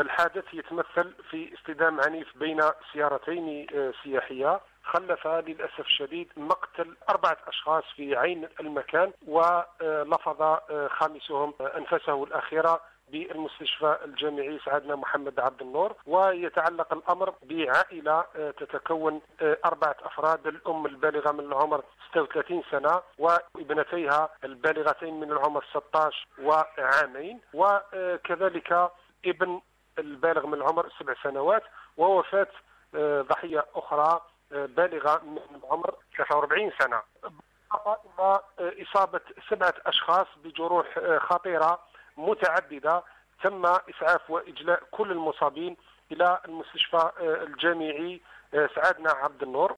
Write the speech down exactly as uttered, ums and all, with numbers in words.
الحادث يتمثل في اصطدام عنيف بين سيارتين سياحية خلف للأسف الشديد مقتل أربعة أشخاص في عين المكان، ولفظ خامسهم أنفسه الأخيرة بالمستشفى الجامعي سعادنا محمد عبد النور. ويتعلق الأمر بعائلة تتكون أربعة أفراد، الأم البالغة من العمر ستة وثلاثين سنة وابنتيها البالغتين من العمر ستة عشر وعامين، وكذلك ابن البالغ من العمر سبع سنوات، ووفاة ضحية أخرى بالغة من العمر ثلاثة وأربعين سنة، إلى إصابة سبعة أشخاص بجروح خطيرة متعددة. تم إسعاف وإجلاء كل المصابين إلى المستشفى الجامعي سعادنا عبد النور.